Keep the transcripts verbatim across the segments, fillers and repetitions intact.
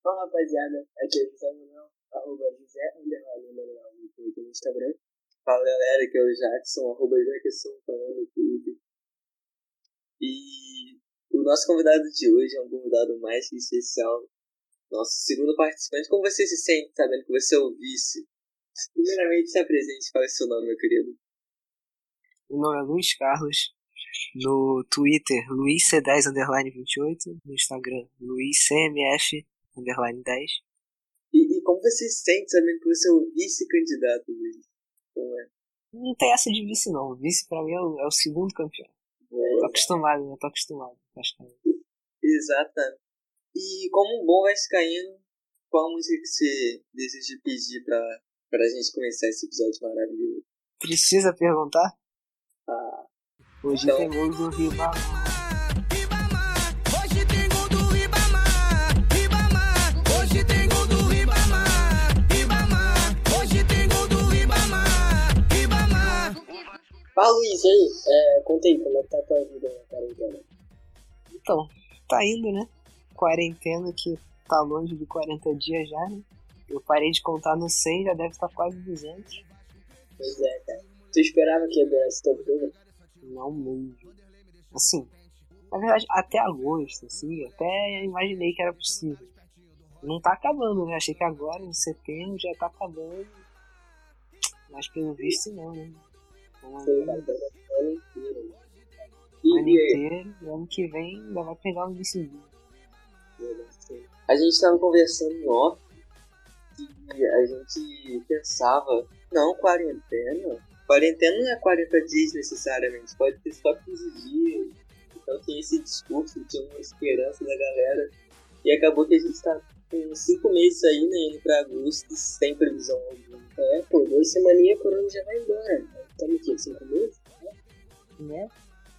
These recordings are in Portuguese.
Bom, rapaziada, aqui é o José Manuel, arroba José Underline Manuel no Twitter e no Instagram. Fala galera, aqui é o Jackson, arroba Jackson, falando no Twitter. E o nosso convidado de hoje é um convidado mais que especial, nosso segundo participante. Como você se sente sabendo que você é o vice? Primeiramente, se apresente, fala seu nome, meu querido. Meu nome é Luiz Carlos, no Twitter Luiz C dez underline vinte e oito, no Instagram Luiz C M F underline dez. E, e como você se sente sabendo que você é o vice-candidato, Luiz? Como é? Não tem essa de vice não, vice pra mim é o, é o segundo campeão. É, tô acostumado, né? Tô acostumado. Exatamente. E como um bom vascaíno, qual música que você deseja pedir pra, pra gente começar esse episódio maravilhoso? Precisa perguntar? Ah, Hoje então... tem gol do Ribamar. Ribamar, hoje tem gol do Ribamar. Ribamar, hoje tem gol do Ribamar. Ribamar, hoje tem gol do Ribamar. Ribamar. Fala, Luiz, aí, é, conta aí como é que tá a tua vida na quarentena. Então, tá indo, né? Quarentena que tá longe de quarenta dias já, né? Eu parei de contar no cem, já deve estar quase duzentos. Pois é, cara. Tu esperava que ia durar esse tempo todo? Não mesmo. Assim, na verdade, até agosto, assim, até imaginei que era possível. Não tá acabando, né? Achei que agora, em setembro, já tá acabando. Mas pelo visto, não, né? Então, Sim, ano cara, o ano inteiro. Né? E, inteiro, e ano que vem ainda vai pegar o início. A gente tava conversando em off e a gente pensava, não, quarentena? Quarentena não é quarenta dias necessariamente, pode ter só quinze dias. Então tinha esse discurso, tinha uma esperança da galera. E acabou que a gente tá com cinco meses aí, né, indo pra agosto, sem previsão alguma. É, pô, duas semaninhas a corona já vai embora. Estamos aqui, cinco meses? Né?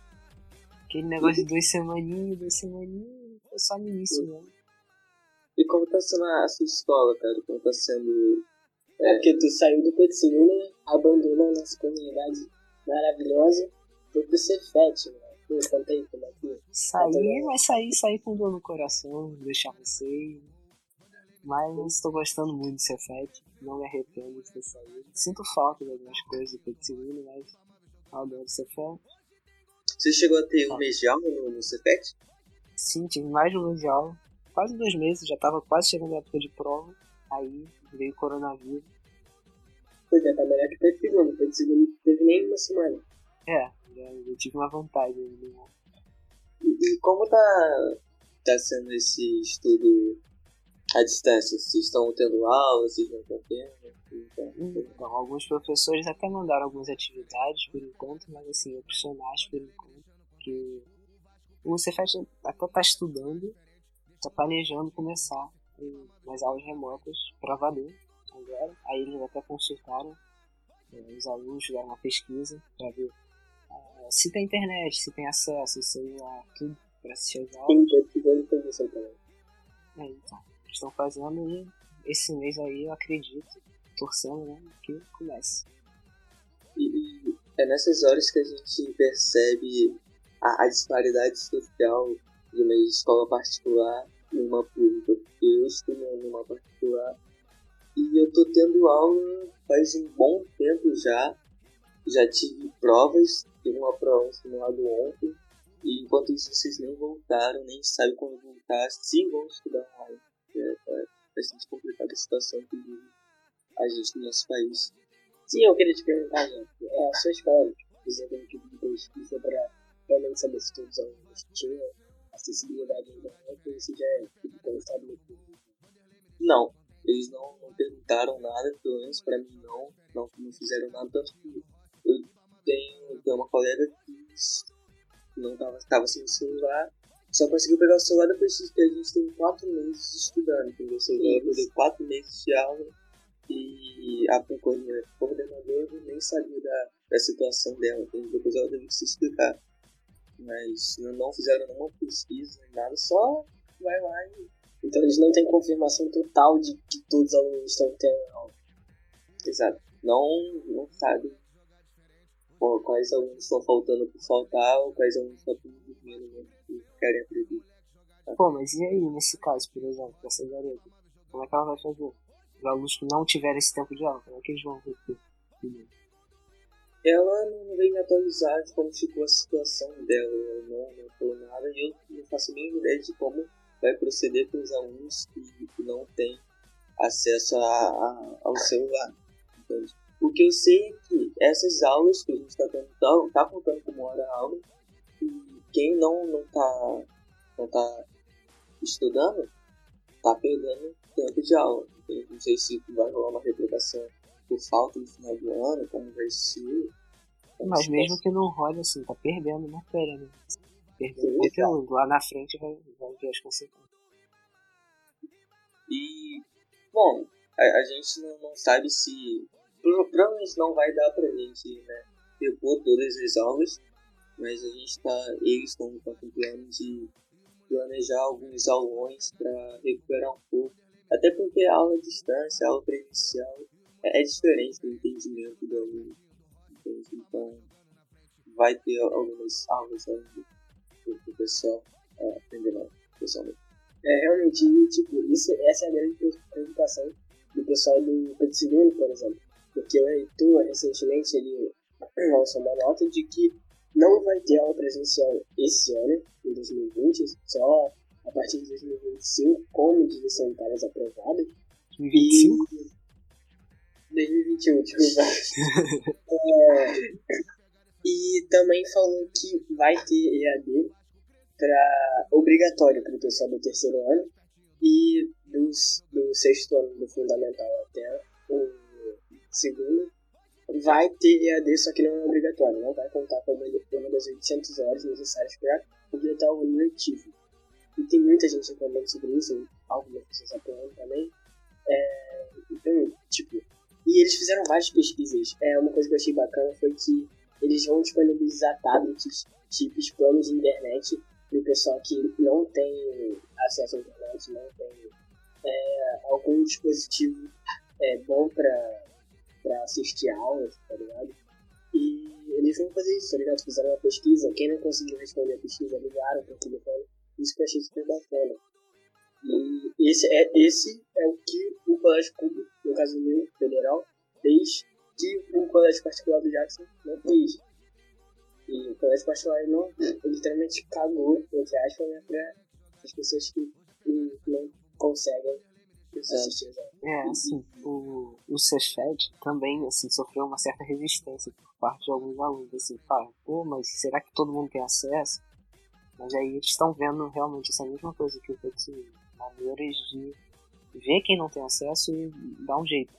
Aquele negócio de duas semaninhas, duas semaninhas, foi só no início mesmo. E como tá sendo a sua escola, cara? Como tá sendo... É porque tu saiu do Petsinho, né? Abandonou a nossa comunidade maravilhosa. Foi pro Cefet, né? Pô, conta aí como é que... Saí, mas saí, saí com dor no coração, deixar vocês. Mas estou gostando muito do Cefet, não me arrependo de ter saído. Sinto falta de algumas coisas do Petsinho, mas adoro o Cefet. Você chegou a ter um mês de aula no, no Cefet? Sim, tive mais de um mês de aula. Quase dois meses, já estava quase chegando a época de prova. Aí veio o coronavírus. Pois é, tá melhor que o Petsinho. O Petsinho não teve nem uma semana. É, já, eu tive uma vantagem. Né? E, e como tá, tá sendo esse estudo à distância? Vocês estão tendo aula, vocês não estão tendo? Então, alguns professores até mandaram algumas atividades por enquanto, mas assim, opcionais por enquanto. Que o Cefet até está estudando, está planejando começar nas aulas remotas para valer agora. Aí eles até consultaram, eh, os alunos fizeram uma pesquisa para ver uh, se tem internet, se tem acesso, se tem lá tudo para assistir as aulas. Sim, eu tive uma permissão também. É, então, estão fazendo e esse mês aí eu acredito, torcendo, né, que comece. E, e é nessas horas que a gente percebe a, a disparidade social de uma escola particular e uma pública, porque eu estudo numa particular e eu tô tendo aula faz um bom tempo já, já tive provas, tive uma prova simulada ontem, e enquanto isso vocês nem voltaram, nem sabem quando voltar, se vão estudar online. É, é bastante complicada a situação que vive a gente no nosso país. Sim, eu queria te perguntar, né? É a sua escola, fiz algum tipo de pesquisa para realmente saber se todos os alunos tinham acessibilidade à internet, ou se já é tudo pensado no público? Não, eles não, não perguntaram nada, pelo menos pra mim não, não, não fizeram nada, tanto que eu tenho, tenho uma colega que não tava, tava sem celular, só conseguiu pegar o celular depois que a gente tem quatro meses estudando, entendeu? Ou seja, ela perdeu quatro meses de aula e a coordenadora nem sabia da, da situação dela, então depois ela teve que se explicar. Mas não fizeram nenhuma pesquisa, nem nada, só vai lá e... Então eles não têm confirmação total de que todos os alunos estão tendo aula. Exato. Não, não sabe pô, quais alunos estão faltando por faltar ou quais alunos estão dormindo, né, que querem aprender. Pô, mas e aí, nesse caso, por exemplo, dessa garota? Como é que ela vai fazer? Os alunos que não tiverem esse tempo de aula, como é que eles vão reter? Ela não veio me atualizar de como ficou a situação dela. Ela não, não falou nada e eu não faço nem ideia de como vai proceder com os alunos que, que não têm acesso a, a, ao celular. Entende? O que eu sei é que essas aulas que a gente está tá, tá contando como hora-aula, e quem não não está não tá estudando está perdendo tempo de aula. Entende? Não sei se vai rolar uma reprovação por falta no final do ano, como vai ser. Como Mas se mesmo fosse. que não role assim, tá perdendo matéria, né? Perdendo Sim, conteúdo. Lá na frente vai, vai ver as consequências. E, bom, a, a gente não, não sabe se. pro- Provavelmente não vai dar pra gente, né, repor todas as aulas, mas a gente tá. Eles estão com o plano de planejar alguns aulões para recuperar um pouco. Até porque a aula à distância, a aula presencial, é, é diferente do entendimento do aluno. Entende? Então, vai ter algumas aulas ainda para o pessoal é, aprender mais pessoalmente. É, realmente, tipo, isso, essa é a grande preocupação do pessoal do Pedro segundo, por exemplo. Porque o reitor, recentemente, ele lançou uma nota de que não vai ter aula presencial esse ano, em dois mil e vinte, só a partir de dois mil e vinte e cinco, com medidas sanitárias aprovadas. dois mil e vinte e cinco? E dois mil e vinte e um, desculpa. é, e também falou que vai ter E A D pra, obrigatório para o pessoal do terceiro ano e dos, do sexto ano do fundamental até o segundo. Vai ter E A D, só que não é obrigatório, não vai contar com uma uma das oitocentas horas necessárias para completar o ano letivo. E tem muita gente reclamando sobre isso, algumas pessoas apoiando também. É, então, tipo, e eles fizeram várias pesquisas. É, uma coisa que eu achei bacana foi que eles vão disponibilizar tablets, chips, planos de internet para o pessoal que não tem acesso à internet, não tem é, algum dispositivo é, bom para pra assistir aulas, tá ligado? E eles vão fazer isso, tá ligado? Fizeram uma pesquisa, quem não conseguiu responder a pesquisa, ligaram pro telefone, isso que eu achei super bacana. E esse é, esse é o que o colégio público, no caso meu, federal, fez, que o colégio particular do Jackson não fez. E o colégio particular não, ele literalmente cagou, entre aspas, né, pra as pessoas que hum, não conseguem assistir as aulas. É, assim, o, o Cefet também, assim, sofreu uma certa resistência por parte de alguns alunos, assim, fala, pô, mas será que todo mundo tem acesso? Mas aí eles estão vendo realmente essa mesma coisa que eu tô dizendo, maneiras de ver quem não tem acesso e dar um jeito.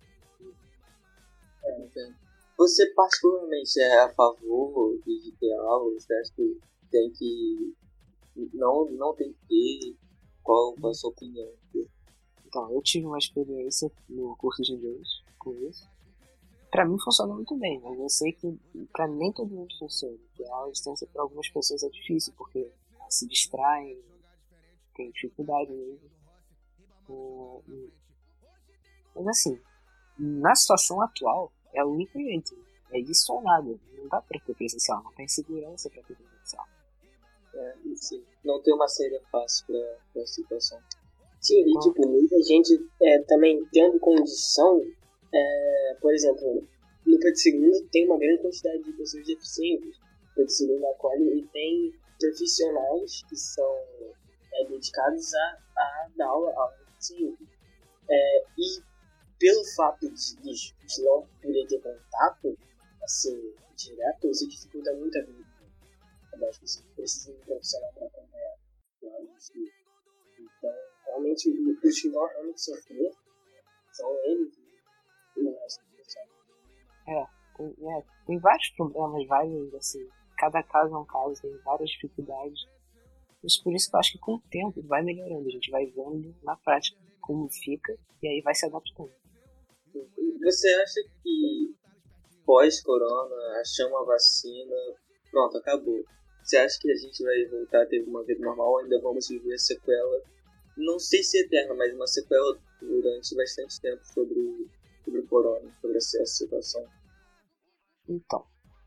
É, entendo. Você particularmente é a favor de ter aula? Você acha que tem que. Não, não tem que ter? Qual a sua opinião? Então, eu tive uma experiência no curso de inglês com isso. Pra mim funcionou muito bem, mas eu sei que pra nem todo mundo funciona. Porque a aula à distância para algumas pessoas é difícil, porque se distraem, tem dificuldade mesmo. É, mas assim, na situação atual, é o único jeito. É isso ou nada. Não dá pra ter presencial, não tem segurança pra ter presencial. É, sim. Não tem uma saída fácil pra, pra situação. Sim, e tipo, muita gente é, também tendo condição, é, por exemplo, no Pedro segundo tem uma grande quantidade de pessoas deficientes. O Pedro segundo acolhe e tem profissionais que são é, dedicados a, a dar aula a deficientes. É, e pelo fato de, de, de não poder ter contato, assim, direto, isso dificulta muito a vida das pessoas que precisam de um profissional para acompanhar o estudo. Então, realmente, os que vão realmente sofrer são eles e o resto do pessoal. É, tem, é, tem vários problemas, vários, assim, cada caso é um caso, tem várias dificuldades. Mas por isso que eu acho que com o tempo vai melhorando, a gente vai vendo na prática como fica e aí vai se adaptando. Você acha que pós-corona, achamos a vacina, pronto, acabou? Você acha que a gente vai voltar a ter uma vida normal ou ainda vamos viver a sequela? Não sei se eterna, mas uma sequela durante bastante tempo sobre, sobre o corona, sobre essa situação. Então,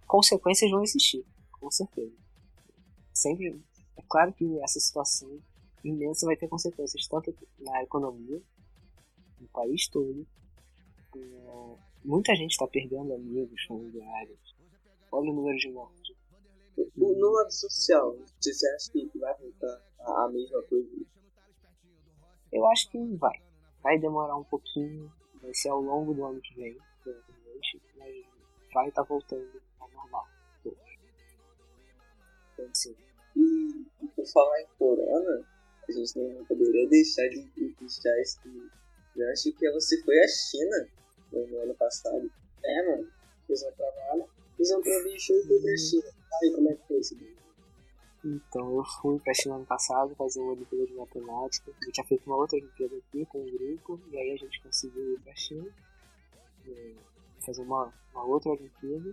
consequências vão existir, com certeza. Sempre, é claro que essa situação imenso, vai ter consequências tanto na economia, no país todo. É, muita gente está perdendo amigos, familiares. Olha o número de mortes. O- No lado social, você acha que vai voltar a, a mesma coisa? Eu acho que vai. Vai demorar um pouquinho, vai ser ao longo do ano que vem, provavelmente, mas vai estar voltando ao normal. Então, assim, E, e por falar em corona, a gente não poderia deixar de de puxar esse gancho que você foi à China no, no ano passado. É, mano. Fiz um trabalho. Fiz um bicho e fui pra China. Aí, como é que foi esse bicho? então, eu fui pra China ano passado fazer uma Olimpíada de Matemática. Eu tinha feito uma outra Olimpíada aqui com um grupo, e aí a gente conseguiu ir pra China, eh, fazer uma, uma outra Olimpíada.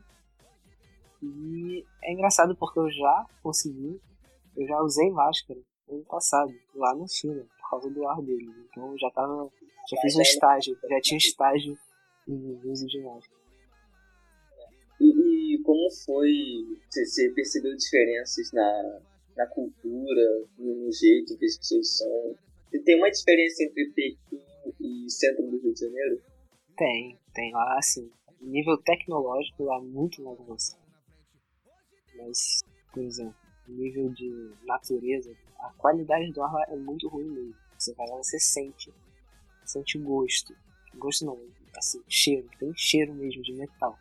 E é engraçado porque eu já consegui, eu já usei máscara ano passado, lá na China, por causa do ar dele. Então eu já tava, já fiz um estágio, já tinha estágio em uso de máscara. E, e como foi? Você, você percebeu diferenças na, na cultura, no, no jeito que as pessoas são? E tem uma diferença entre Pequim e centro do Rio de Janeiro? Tem, tem lá, assim, nível tecnológico lá muito mais avançado. Mas, por exemplo, nível de natureza, a qualidade do ar lá é muito ruim mesmo. Você vai lá, você sente, sente o gosto. Gosto não, assim, cheiro, tem cheiro mesmo de metal.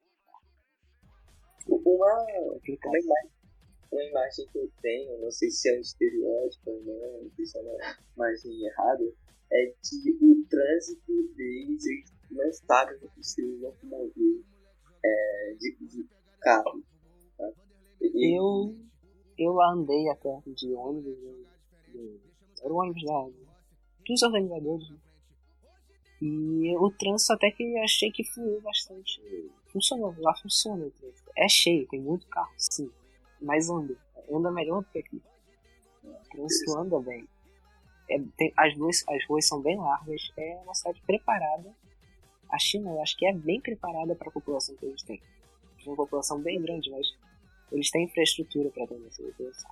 Uma, Complicado. uma, imagem, uma imagem que eu tenho, não sei se é um estereótipo ou não, não sei se é uma imagem errada, é que o trânsito deles, eles não sabem que se locomover é, de, de carro. Tá? E, Eu, eu lá andei até de ônibus, né? de- era o ônibus da, dos organizadores, né? E o trânsito até que eu achei que fluiu bastante. Funcionou, lá funciona o trânsito. É cheio, tem muito carro, sim. Mas anda, anda melhor do que aqui. O trânsito anda bem. É, tem, as, ruas, as ruas são bem largas, é uma cidade preparada. A China, eu acho que é bem preparada para a população que eles têm. Eles têm uma população bem grande, mas eles têm infraestrutura para ter essa população.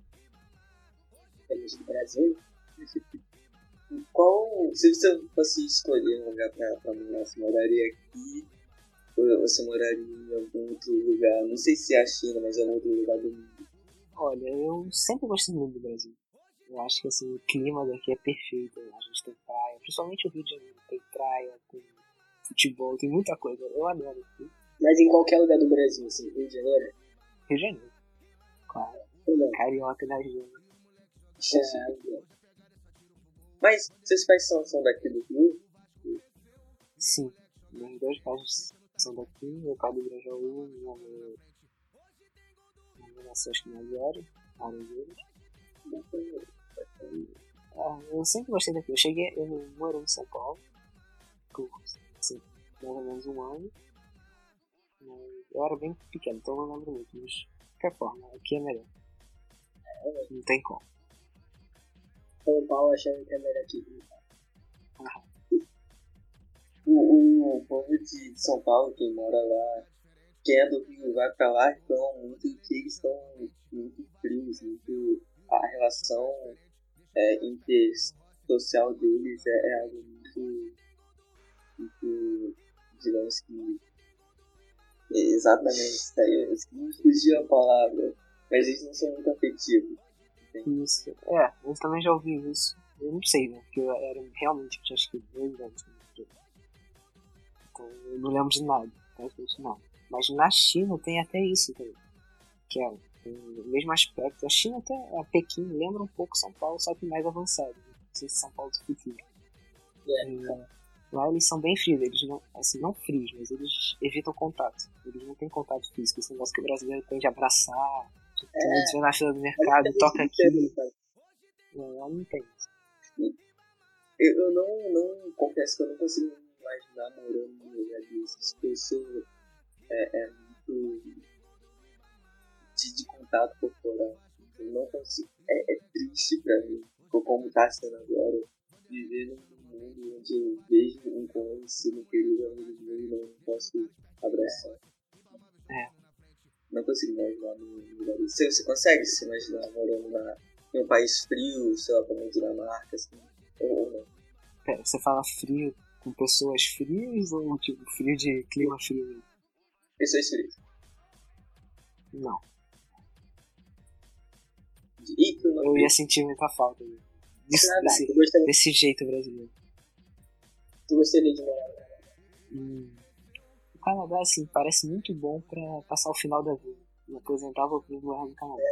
Temos do Brasil. qual, se você fosse escolher um lugar pra, pra morar, você moraria aqui ou você moraria em algum outro lugar? Não sei se é a China, mas é um outro lugar do mundo. Olha, eu sempre gostei muito do Brasil. Eu acho que assim, o clima daqui é perfeito. A gente tem praia, principalmente o Rio de Janeiro. Tem praia, tem futebol, tem muita coisa. Eu adoro aqui. Mas em qualquer lugar do Brasil, assim, Rio de Janeiro. Rio de Janeiro, claro. Tudo bem. Carioca da região. É, Mas seus pais são, são daqui do Rio? Sim, meus dois pais são daqui. Meu pai do Grajaú, minha mãe, minha mãe nasceu acho que na Aviário, na Arangueiras. Ah, eu sempre gostei daqui. Eu cheguei, eu moro em São Paulo por assim, mais ou menos um ano. Mas eu era bem pequeno, então eu não lembro muito. Mas de qualquer forma, aqui é melhor. Não tem como. São Paulo achando que é melhor aqui. Ah, O, o povo de São Paulo, quem mora lá, quem é do Rio vai pra lá, então muito que eles estão muito frios, muito a relação é, intersocial deles é, é algo muito, muito, digamos que exatamente, tá aí, eu não fugiu a palavra, mas eles não são muito afetivos. isso. É, eu também já ouvi isso. Eu não sei, né? Porque eu era realmente, eu tinha acho que dois anos. Então eu não lembro de nada, praticamente nada. Mas na China tem até isso também. Que é o mesmo aspecto. A China até, a Pequim lembra um pouco São Paulo, só que mais avançado. Não sei se São Paulo do futuro. É. E, lá eles são bem frios, eles não, assim, não frios, mas eles evitam contato. Eles não têm contato físico, esse negócio que o brasileiro tem de abraçar, tipo, É. a gente vai na fila do mercado, Mas toca isso é aqui. interessante. Não, lá não tem isso. Eu, eu não, não confesso que eu não consigo me imaginar morando num lugar desses, porque eu sou é, é muito de, de contato corporal. Eu não consigo. É, é triste pra mim, como tá sendo agora, viver num mundo onde eu vejo um conhecido, um querido amigo meu e não posso abraçar. É. Não consigo imaginar num lugar desse. Você, você consegue se imaginar morando na, em um país frio, sei lá, como a Dinamarca, assim, ou não. Pera, você fala frio com pessoas frias ou tipo frio de clima frio? Pessoas frias. Não. E clima Eu frio. ia sentir muita falta disso, Canadá, desse, tu gostaria, desse jeito brasileiro. tu gostaria de morar no Canadá? Hum. O Canadá, assim, parece muito bom pra passar o final da vida. Me aposentava por morar no Canadá.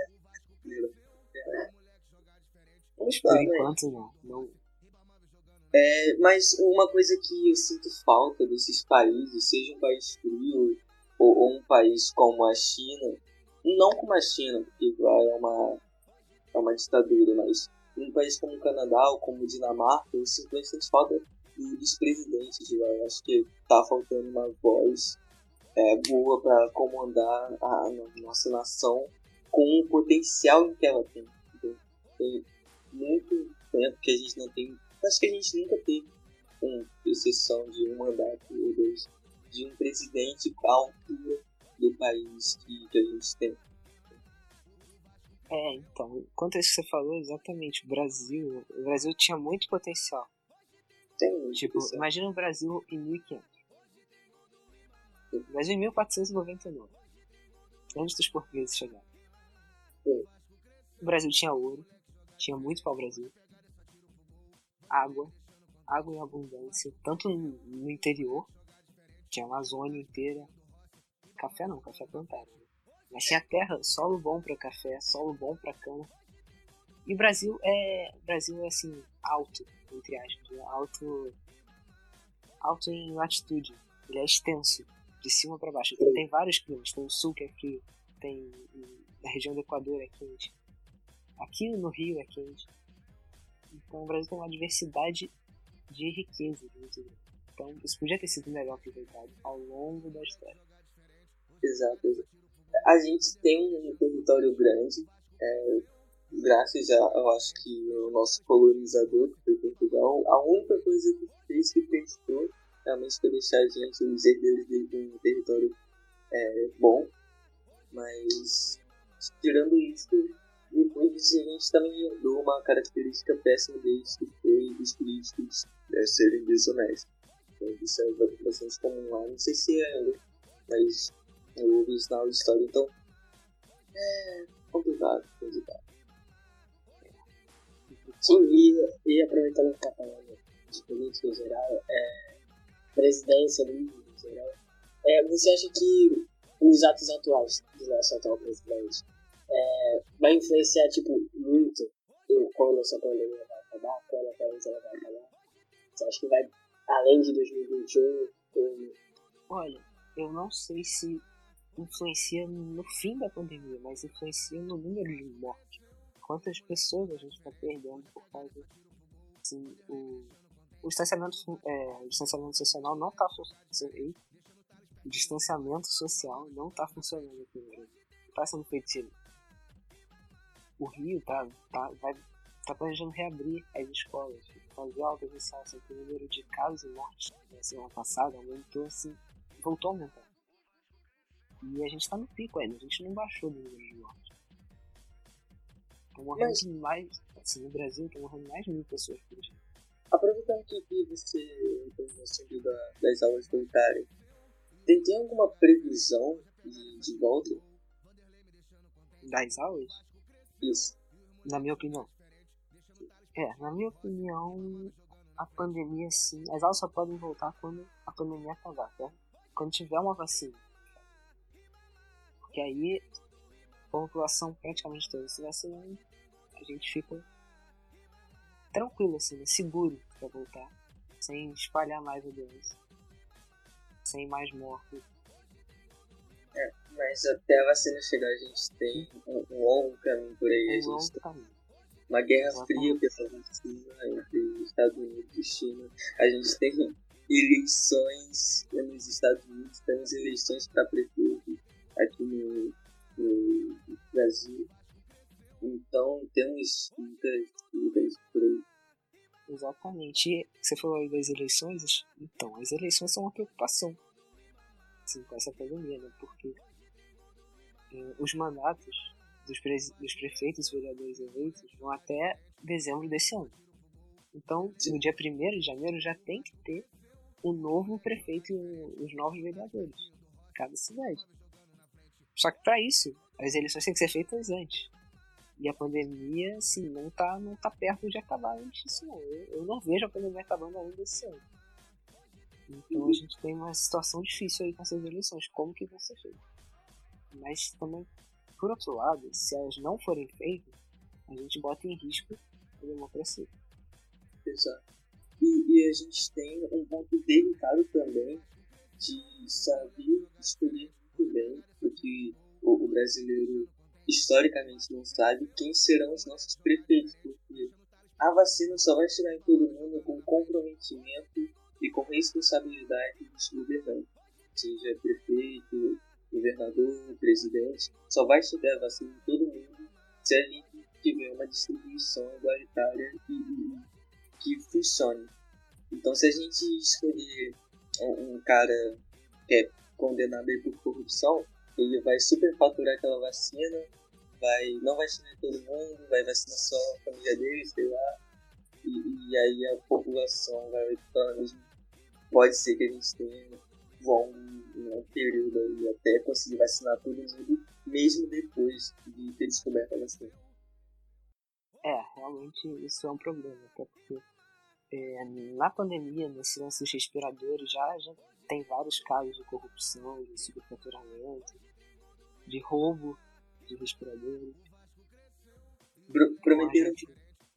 Vamos Por falar, né? enquanto, não. não. É, mas uma coisa que eu sinto falta desses países, seja um país frio ou, ou um país como a China, não como a China, porque lá é uma, é uma ditadura, mas um país como o Canadá ou como Dinamarca, eu sinto bastante falta do- dos presidentes de lá. Eu acho que tá faltando uma voz é, boa para comandar a, a nossa nação com o potencial que ela tem. Entendeu? Tem muito tempo que a gente não tem. Acho que a gente nunca teve, com exceção de um mandato ou dois, de um presidente à altura do país que, que a gente tem. É, então, quanto a isso que você falou, exatamente, o Brasil, o Brasil tinha muito potencial. Tem muito Tipo, potencial. imagina o Brasil em mil e quinhentos. O Brasil em mil quatrocentos e noventa e nove. Antes dos portugueses chegarem. Sim. O Brasil tinha ouro, tinha muito pau-brasil. Água, água em abundância, tanto no, no interior, tinha a Amazônia inteira. Café não, café plantado. Mas tinha terra, solo bom para café, solo bom para cana. E o Brasil é, o Brasil é assim, alto, entre aspas, né? alto, alto em latitude. Ele é extenso, de cima para baixo. Então tem vários climas. Tem o sul que é frio, tem na região do Equador é quente. Aqui no Rio é quente. Então o Brasil tem uma diversidade de riqueza muito grande. Então isso podia ter sido melhor aproveitado ao longo da história. Exato, exato. A gente tem um território grande, é, graças a, eu acho que o nosso colonizador, que foi Portugal, a única coisa que fez que prestou realmente foi deixar a gente, os herdeiros de um território é, bom, mas tirando isso, depois disso a gente também herdou uma característica péssima deles, que foi os políticos é, serem desonestos. Então, isso é bastante comum lá, não sei se é, mas eu ouvi isso na aula de história, então é complicado, complicado. Sim, e, e aproveitando que tá falando de política em geral, é, presidência livre em geral, é, você acha que os atos atuais do nosso atual presidente é, vai influenciar, tipo, muito em quando essa pandemia vai acabar, quando a quarentena vai acabar? Você acha que vai além de dois mil e vinte e um? Ou... Olha, eu não sei se influencia no fim da pandemia, mas influencia no número de mortes. Quantas pessoas a gente está perdendo por causa assim, o, o distanciamento é, o distanciamento social não está funcionando. O distanciamento social não está funcionando aqui no Brasil. Está sendo feito. O Rio tá, tá, vai, tá planejando reabrir as escolas, fazer altas licenças. O número de casos e mortes na semana passada aumentou assim, voltou a aumentar. E a gente tá no pico ainda, a gente não baixou do número de mortes. Estão morrendo Mas- mais, assim, no Brasil estão morrendo mais de mil pessoas por dia. Aproveitando que que você entrou assunto da, das aulas voltarem, tem, tem alguma previsão de, de volta? Das aulas, Isso. na minha opinião. É, na minha opinião, a pandemia, sim, as aulas só podem voltar quando a pandemia acabar, tá? Quando tiver uma vacina. Porque aí a população praticamente toda se vacinando, a gente fica tranquilo, assim, né? Seguro pra voltar, sem espalhar mais a doença, sem mais mortes. Mas até a vacina chegar, a gente tem um, um longo caminho por aí. A É um gente longo tem caminho. uma guerra Exatamente. fria pela vacina entre os Estados Unidos e China. A gente tem eleições nos Estados Unidos, temos eleições para prefeito aqui no, no Brasil. Então temos muitas lutas por aí. Exatamente. E você falou aí das eleições, então, as eleições são uma preocupação, assim, com essa pandemia, né? Porque eh, os mandatos dos, pre, dos prefeitos e vereadores eleitos vão até dezembro desse ano. Então, no dia primeiro de janeiro já tem que ter o novo prefeito e os novos vereadores em cada cidade. Só que para isso, as eleições têm que ser feitas antes. E a pandemia, assim, não tá, não tá perto de acabar antes disso, não. Eu, eu não vejo a pandemia acabando ainda esse ano. Então a gente tem uma situação difícil aí com essas eleições, como que vão ser feitas. Mas também, por outro lado, se elas não forem feitas, a gente bota em risco a democracia. Exato. E, e a gente tem um ponto delicado também de saber escolher muito bem, porque o, o brasileiro historicamente não sabe quem serão os nossos prefeitos, porque a vacina só vai chegar em todo mundo com comprometimento e com responsabilidade dos governantes, seja prefeito, governador, presidente, só vai chegar a vacina em todo mundo se a gente tiver uma distribuição igualitária e, e que funcione. Então, se a gente escolher um, um cara que é condenado aí por corrupção, ele vai superfaturar aquela vacina, vai, não vai chegar em todo mundo, vai vacinar só a família dele, sei lá, e, e aí a população vai estar mesmo. Pode ser que a gente tenha um, um período aí até conseguir vacinar todo mundo, mesmo depois de ter descoberto a vacina. É, realmente isso é um problema, até porque é, na pandemia, nesse lance dos respiradores, já, já tem vários casos de corrupção, de superfaturamento, de roubo de respiradores. Pro, prometeram, gente...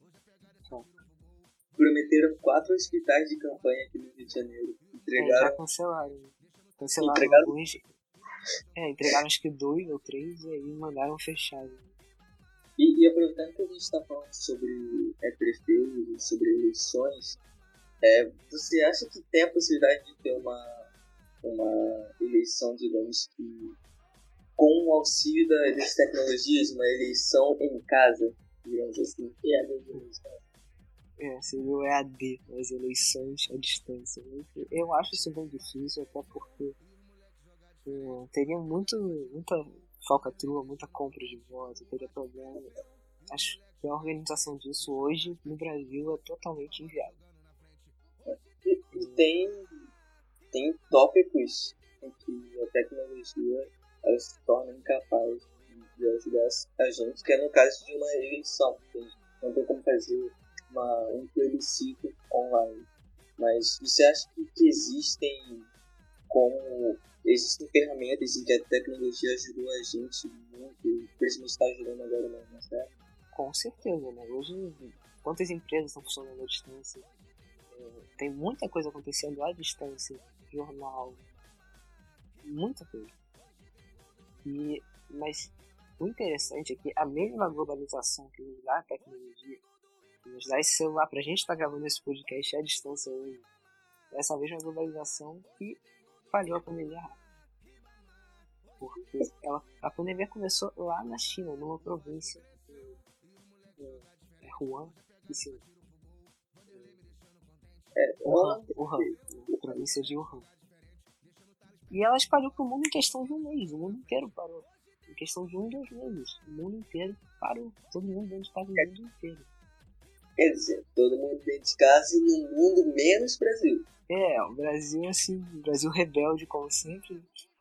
prometeram quatro hospitais de campanha aqui no Rio de Janeiro. Entregaram... É, já cancelaram. Né? Cancelaram entregaram... alguns. É, entregaram acho que dois ou três e aí mandaram fechar. Né? E, e aproveitando que a gente está falando sobre é, prefeito, sobre eleições, é, você acha que tem a possibilidade de ter uma, uma eleição, digamos que, com o auxílio da, das tecnologias, uma eleição em casa, digamos assim? E a É, seria o E A D, as eleições à distância. Eu acho isso bem difícil, até porque é, teria muito, muita falcatrua, muita compra de votos, teria problema. Acho que a organização disso hoje no Brasil é totalmente inviável. E, e tem, tem tópicos em que a tecnologia ela se torna incapaz de ajudar a gente, que é no caso de uma eleição. Não tem como fazer uma, um plebiscito online. Mas você acha que, que existem como existem ferramentas em que a tecnologia ajudou a gente muito e principalmente está ajudando agora na nossa época? Com certeza, né? Hoje, quantas empresas estão funcionando à distância? É, tem muita coisa acontecendo à distância, jornal, muita coisa. E, mas o interessante é que a mesma globalização que nos dá a tecnologia, que nos dá esse celular pra gente estar tá gravando esse podcast à distância hoje, essa mesma globalização que falhou a pandemia rápido. Porque ela, a pandemia começou lá na China, numa província, é Wuhan, esse, é, Wuhan, Wuhan, a província de Wuhan. E ela espalhou pro mundo em questão de um mês, o mundo inteiro parou. Em questão de um, dois meses, o mundo inteiro parou. Todo mundo dentro de casa, o mundo inteiro. Quer dizer, todo mundo dentro de casa no mundo, menos Brasil. É, o Brasil, assim, o Brasil rebelde, como sempre.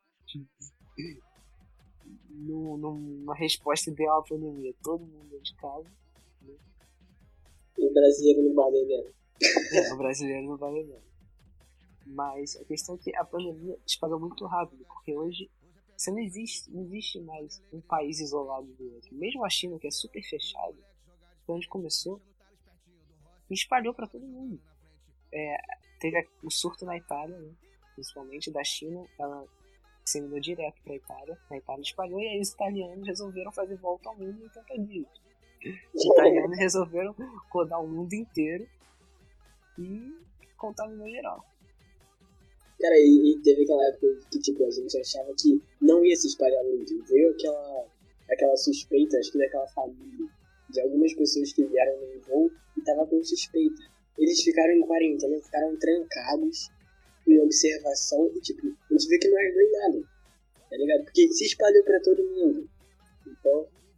No, numa resposta ideal à pandemia, todo mundo dentro de casa. Né? E o brasileiro não vale mesmo. É, o brasileiro não vale mesmo. Mas a questão é que a pandemia espalhou muito rápido, porque hoje você não existe, não existe mais um país isolado do outro. Mesmo a China, que é super fechada, foi onde começou, e espalhou para todo mundo. É, teve o surto na Itália, né? Principalmente da China, ela disseminou direto para a Itália, a Itália espalhou, e aí os italianos resolveram fazer volta ao mundo em oitenta dias. Os italianos resolveram rodar o mundo inteiro e contaminou geral. Cara, e, e teve aquela época que tipo, a gente achava que não ia se espalhar muito. Veio aquela, aquela suspeita, acho que daquela família, de algumas pessoas que vieram no voo e tava com suspeita. Eles ficaram em quarentena, ficaram trancados em observação e tipo, a gente vê que não ajudou em nada, tá ligado? Porque se espalhou pra todo mundo. Então,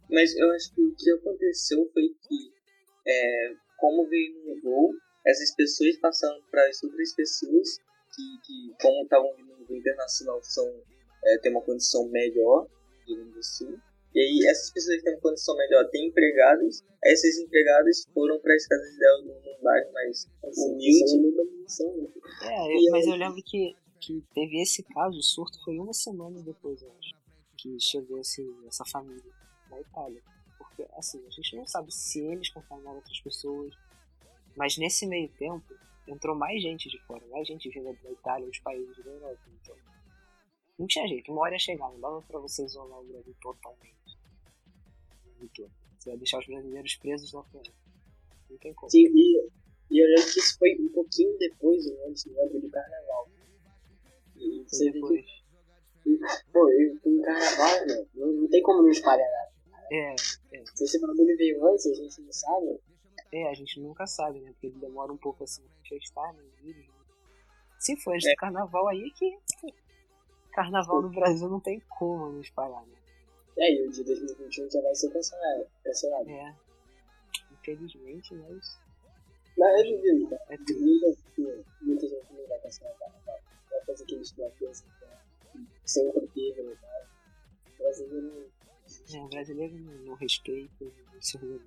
Mas eu acho que o que aconteceu foi que, é, como veio num voo, essas pessoas passaram para as outras pessoas que, que como estavam vindo no voo internacional, são, é, têm uma condição melhor, digamos assim. E aí essas pessoas que têm uma condição melhor têm empregados, essas empregadas foram para as casas dela num num bairro mais humilde. É, E eu- mas aí- eu lembro que, que teve esse caso, o surto foi uma semana depois, eu acho, que chegou assim, essa família na Itália. Porque, assim, a gente não sabe se eles contaminaram outras pessoas, mas nesse meio tempo entrou mais gente de fora, mais gente vinda da Itália, dos países da Europa. Então, não tinha jeito, uma hora ia chegar, não dava pra você isolar o Brasil totalmente. O Brasil todo. Você vai deixar os brasileiros presos lá fora. Não tem como. Sim, e, e eu lembro que isso foi um pouquinho depois, ou antes, lembro, do carnaval. E E você vê depois. que, pô, eu- com o carnaval, né, não, não tem como não espalhar nada. É, Se esse bagulho veio antes, a gente não sabe. é, a gente nunca sabe, né? Porque ele demora um pouco assim pra testar, né? o vírus, né? Se for antes É. do carnaval, aí é que. Carnaval no Brasil não tem como não espalhar, né? É, e o de dois mil e vinte e um já vai ser cancelado. cancelado. É. Infelizmente, mas. Mas eu duvido, cara. É triste. Muita, muita gente não vai cancelar o carnaval. Vai fazer aqueles bloqueios sempre teve, né, cara? O brasileiro não. É, o brasileiro não, não respeita, não se organiza.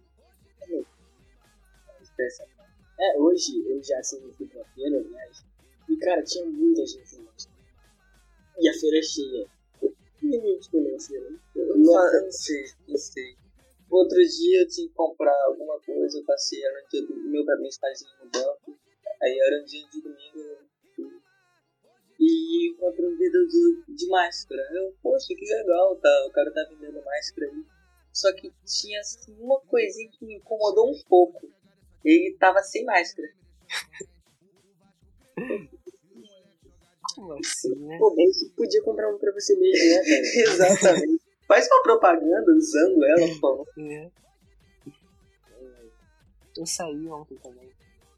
É, hoje eu já assim, fui pra feira, aliás, e cara, tinha muita gente na feira. E a feira é cheia. Ninguém te conhece, né? Eu não, eu não sei, não sei. Outro dia eu tinha que comprar alguma coisa, eu passei, era no dia do meu meus pais iam no banco, aí era um dia de domingo, eu fui. E encontrei um vendedor de máscara. Eu, poxa, que legal, tá, o cara tá vendendo máscara aí. Só que tinha assim, uma coisinha que me incomodou um pouco. Ele tava sem máscara. Como assim, né? Pô, bem que podia comprar um pra você mesmo, né, cara? Exatamente. Faz uma propaganda usando ela, por favor. É. É. Eu saí ontem também.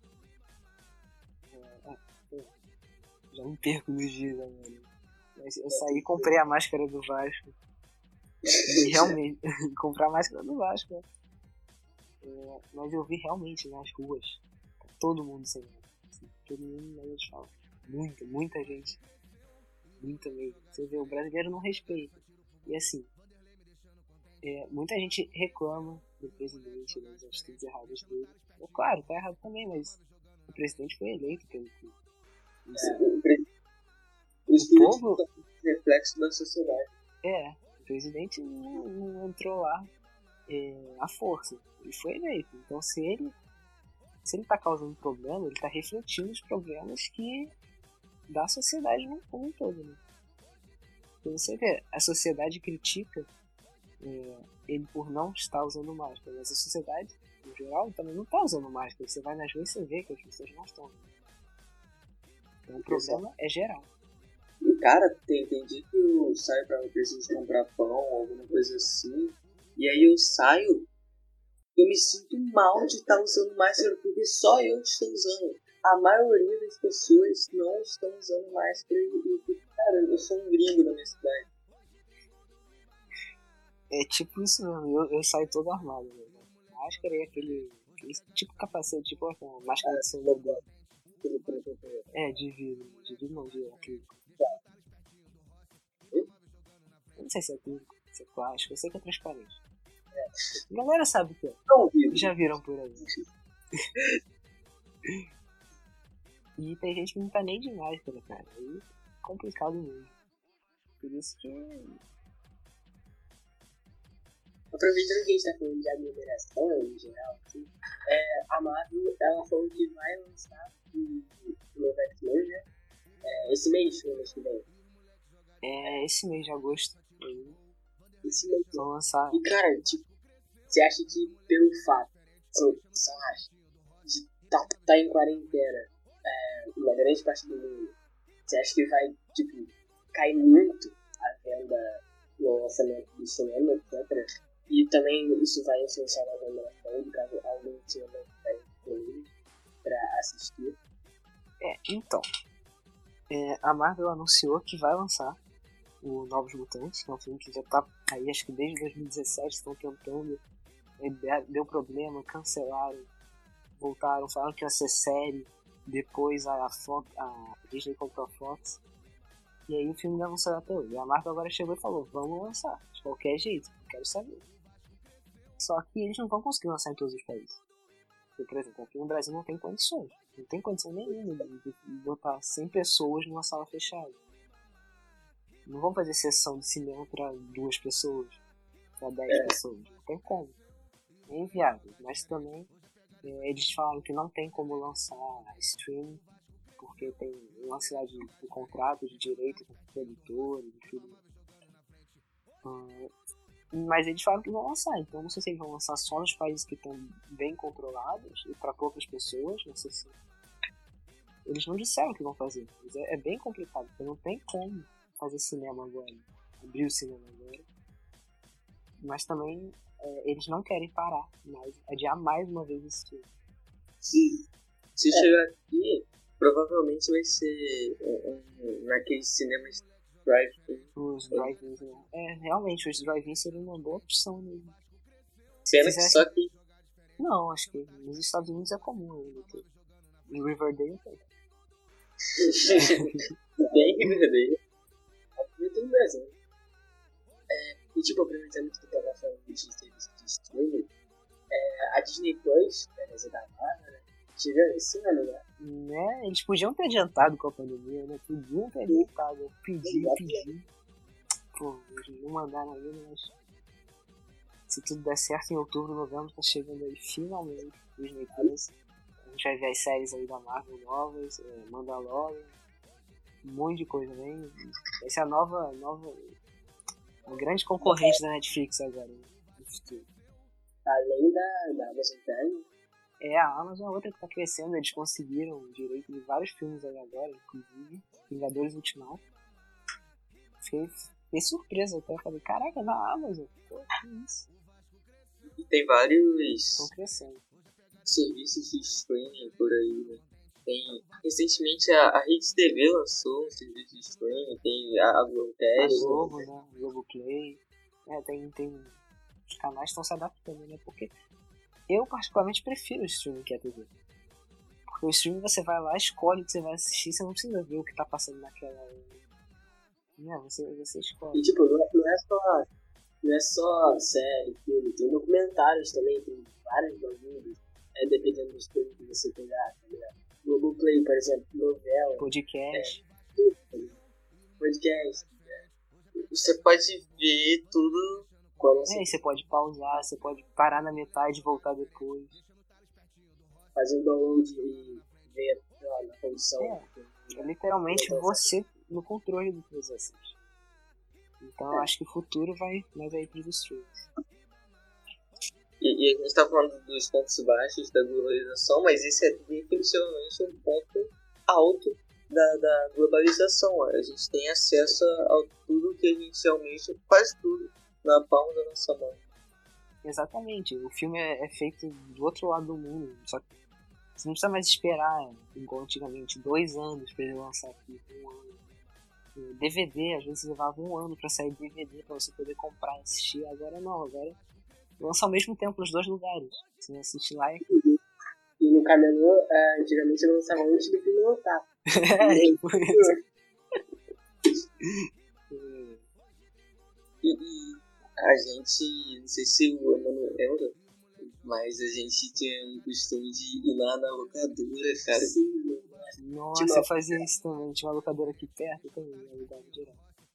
É, é, é. Já me perco nos dias, né, mano? Mas eu saí e comprei a máscara do Vasco. E realmente, comprar a máscara do Vasco. né? É, mas eu vi realmente nas ruas, todo mundo sem máscara. Assim, todo mundo, mas eu te falo, muita, muita gente. Muita mesmo. Você vê, o brasileiro não respeita. E assim, é, muita gente reclama do presidente, das atitudes erradas dele. É, claro, tá errado também, mas o presidente foi eleito pelo povo. Os O povo, políticos são reflexo da sociedade. é, o presidente não, não entrou lá é, à força. Ele foi eleito. Então se ele se ele tá causando problema, ele tá refletindo os problemas que da sociedade como um todo, né? Então você vê, a sociedade critica é, ele por não estar usando máscara, mas a sociedade, no geral, também não está usando máscara. Você vai nas ruas e você vê que as pessoas não estão. Então o problema é geral. E cara, tem, tem dia que eu saio pra eu preciso comprar pão ou alguma coisa assim, e aí eu saio, eu me sinto mal de estar usando máscara porque só eu estou usando. A maioria das pessoas não estão usando máscara e, e cara, eu sou um gringo da minha cidade. É tipo isso mesmo, eu, eu saio todo armado, né? Máscara e aquele, aquele tipo capacete, tipo aquela máscara de soldador. É, de vidro, de vidro não, de acrílico. Eu não sei se é acrílico, se é plástico, eu sei que é transparente. A galera sabe o que é, Não, vidro. já viram por aí. E tem gente que não tá nem de máscara, cara, aí é complicado mesmo. Por isso que Aproveitando que a gente tá falando de aglomeração em geral, assim, é, a Marvel, ela falou que vai lançar o novo X-Men, né? É, esse mês, no mês que vem. é esse mês de agosto aí Esse mês. vão lançar. E, cara, tipo, você acha que pelo fato, assim, só acha, de tá, tá em quarentena é, uma grande parte do mundo, você acha que vai, tipo, cair muito a venda no lançamento do cinema, etcétera? E também isso vai influenciar na aglomeração, de caso algum cinema vai disponível pra assistir. É, então. É, a Marvel anunciou que vai lançar o Novos Mutantes, que é um filme que já tá aí, acho que desde dois mil e dezessete estão tentando, deu problema, cancelaram, voltaram, falaram que ia ser série, depois a, Fox, a Disney comprou a Fox, e aí o filme ainda não saiu até hoje. E a Marvel agora chegou e falou, vamos lançar, de qualquer jeito, não quero saber. Só que eles não vão conseguir lançar em todos os países. Porque, por exemplo, aqui no Brasil não tem condições, não tem condição nenhuma de botar cem pessoas numa sala fechada. Não vão fazer sessão de cinema para duas pessoas, para dez é. pessoas, não tem como. É inviável, mas também é, eles falaram que não tem como lançar streaming, porque tem um lance lá de, de contrato, de direito com o produtor e tudo. Hum, mas eles falaram que vão lançar, então não sei se eles vão lançar só nos países que estão bem controlados e para poucas pessoas, não sei se... Eles não disseram o que vão fazer, mas é, é bem complicado, porque não tem como fazer cinema agora, abrir o cinema agora. Mas também é, eles não querem parar, mas adiar mais uma vez esse filme. Se, se é. chegar aqui, provavelmente vai ser um, um, naqueles cinemas drive-in. Os drive-ins, né? É, realmente, os drive-ins seriam uma boa opção mesmo. Pena que só que... Não, acho que nos Estados Unidos é comum ainda ter. Em Riverdale tem. Tem Riverdale. Aproveitando o Brasil. É, e tipo, aproveitando que tu tava falando de serviço de streaming, é, a Disney Plus, beleza da Marvel, né? Chega esse ano, né? Né? Eles podiam ter adiantado com a pandemia, né? Podiam ter adiantado. Eu pedi, pedi. Pô, eles não mandaram aí, mas se tudo der certo em outubro, novembro, tá chegando aí finalmente o Disney Plus. A gente vai ver as séries aí da Marvel novas, é, Mandalorian, um monte de coisa, né? Essa é a nova, nova a grande concorrente da Netflix agora, né? No futuro. Além da, da Amazon Prime. É, a Amazon é outra que tá crescendo, eles conseguiram o direito de vários filmes aí agora, inclusive Vingadores Ultimato. Fiquei, fiquei surpresa até, falei, caraca, na Amazon, pô, que isso? E tem vários estão crescendo. Serviços de streaming por aí, né? Tem, recentemente a, a Rede T V lançou um serviço de streaming, tem a, a Globocast, a Globo, né? né? Globoplay. É, tem, tem... Os canais estão se adaptando, né? Porque eu particularmente prefiro o streaming que a T V. Porque o streaming você vai lá, escolhe o que você vai assistir, você não precisa ver o que tá passando naquela... Não, você, você escolhe. E tipo, não é, não é só... Não é só série, filme, tem documentários também, tem vários bagulhos, é, dependendo do streaming que você pegar, tá ligado? Globoplay, por exemplo, novela, podcast, é, tudo, podcast. É. Você pode ver tudo quando você... É, você pode pausar, você pode parar na metade e voltar depois. Fazer um download e ver lá, na condição. É, é literalmente você no controle do que você assiste. Então eu acho que o futuro vai mais aí pros streams. E, e a gente tá falando dos pontos baixos da globalização, mas esse é definitivamente um ponto alto da, da globalização. A gente tem acesso a tudo que a gente realmente faz tudo na palma da nossa mão. Exatamente, o filme é, é feito do outro lado do mundo, só que você não precisa mais esperar, igual antigamente, dois anos pra ele lançar aqui, um ano. O D V D, às vezes levava um ano pra sair D V D pra você poder comprar e assistir. Agora não, agora lança ao mesmo tempo nos dois lugares. Você assiste lá e aqui. E no camelô, é, antigamente lançava antes do filme lançar. É, tipo isso. E, e a gente, não sei se o Mano lembra, mas a gente tinha um costume de ir lá na locadora, cara. Sim. Nossa, tipo, eu fazia isso também. Tinha uma locadora aqui perto também, eu alugava direto.